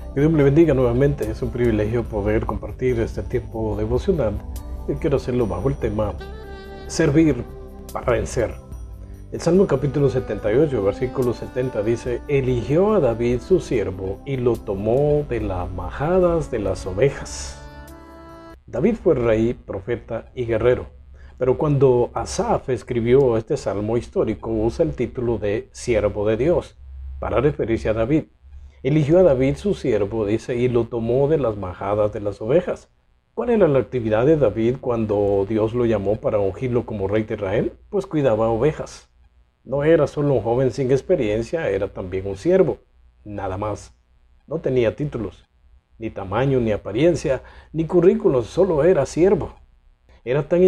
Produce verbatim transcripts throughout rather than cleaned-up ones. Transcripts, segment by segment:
Que Dios me le bendiga nuevamente. Es un privilegio poder compartir este tiempo devocional y quiero hacerlo bajo el tema servir para vencer. El Salmo capítulo setenta y ocho, versículo setenta dice: eligió a David su siervo y lo tomó de las majadas de las ovejas. David fue rey, profeta y guerrero, pero cuando Asaf escribió este salmo histórico usa el título de siervo de Dios para referirse a David. Eligió a David su siervo, dice, y lo tomó de las majadas de las ovejas. ¿Cuál era la actividad de David cuando Dios lo llamó para ungirlo como rey de Israel? Pues cuidaba ovejas. No era solo un joven sin experiencia, era también un siervo, nada más. No tenía títulos, ni tamaño, ni apariencia, ni currículum, solo era siervo. Era tan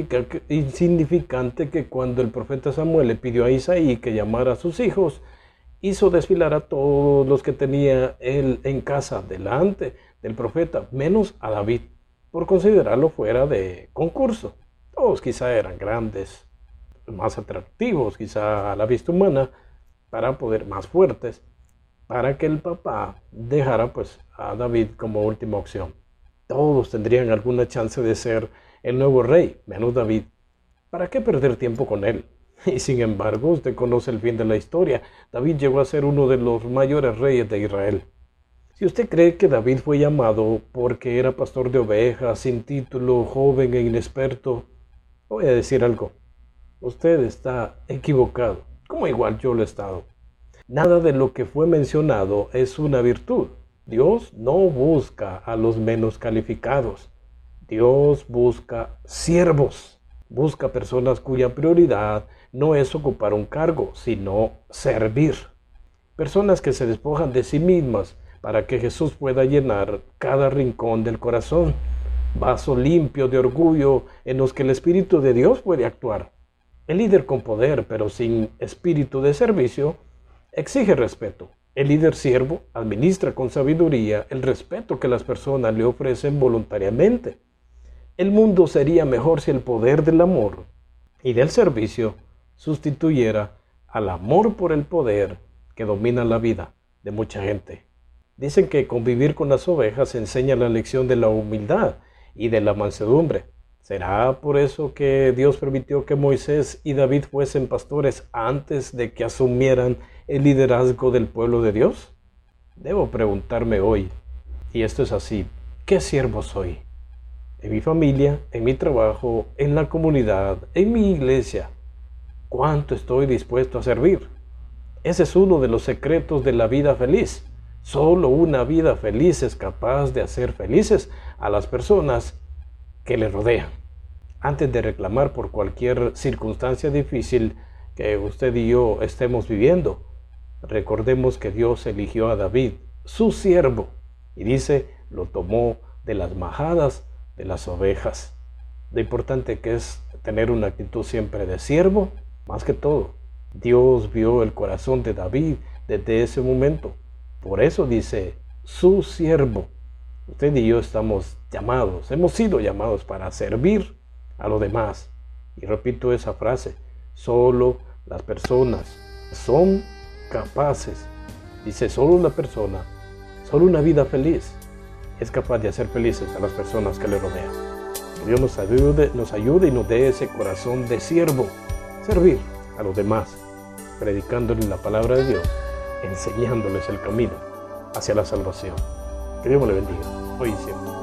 insignificante que cuando el profeta Samuel le pidió a Isaí que llamara a sus hijos, hizo desfilar a todos los que tenía él en casa delante del profeta, menos a David, por considerarlo fuera de concurso. Todos quizá eran grandes, más atractivos quizá a la vista humana, para poder más fuertes, para que el papá dejara pues a David como última opción. Todos tendrían alguna chance de ser el nuevo rey, menos David. ¿Para qué perder tiempo con él? Y sin embargo, usted conoce el fin de la historia. David llegó a ser uno de los mayores reyes de Israel. Si usted cree que David fue llamado porque era pastor de ovejas, sin título, joven e inexperto, voy a decir algo. Usted está equivocado, como igual yo lo he estado. Nada de lo que fue mencionado es una virtud. Dios no busca a los menos calificados. Dios busca siervos. Busca personas cuya prioridad no es ocupar un cargo, sino servir. Personas que se despojan de sí mismas para que Jesús pueda llenar cada rincón del corazón. Vaso limpio de orgullo en los que el Espíritu de Dios puede actuar. El líder con poder, pero sin espíritu de servicio, exige respeto. El líder siervo administra con sabiduría el respeto que las personas le ofrecen voluntariamente. El mundo sería mejor si el poder del amor y del servicio sustituyera al amor por el poder que domina la vida de mucha gente. Dicen que convivir con las ovejas enseña la lección de la humildad y de la mansedumbre. ¿Será por eso que Dios permitió que Moisés y David fuesen pastores antes de que asumieran el liderazgo del pueblo de Dios? Debo preguntarme hoy, y esto es así, ¿qué siervo soy? En mi familia, en mi trabajo, en la comunidad, en mi iglesia. ¿Cuánto estoy dispuesto a servir? Ese es uno de los secretos de la vida feliz. Solo una vida feliz es capaz de hacer felices a las personas que le rodean. Antes de reclamar por cualquier circunstancia difícil que usted y yo estemos viviendo, recordemos que Dios eligió a David, su siervo, y dice, lo tomó de las majadas de las ovejas. Lo importante que es tener una actitud siempre de siervo, más que todo. Dios vio el corazón de David desde ese momento. Por eso dice, su siervo. Usted y yo estamos llamados, hemos sido llamados para servir a los demás. Y repito esa frase, solo las personas son capaces. Dice, solo la persona, solo una vida feliz es capaz de hacer felices a las personas que le rodean. Que Dios nos ayude, nos ayude y nos dé ese corazón de siervo, servir a los demás, predicándoles la palabra de Dios, enseñándoles el camino hacia la salvación. Que Dios me le bendiga, hoy y siempre.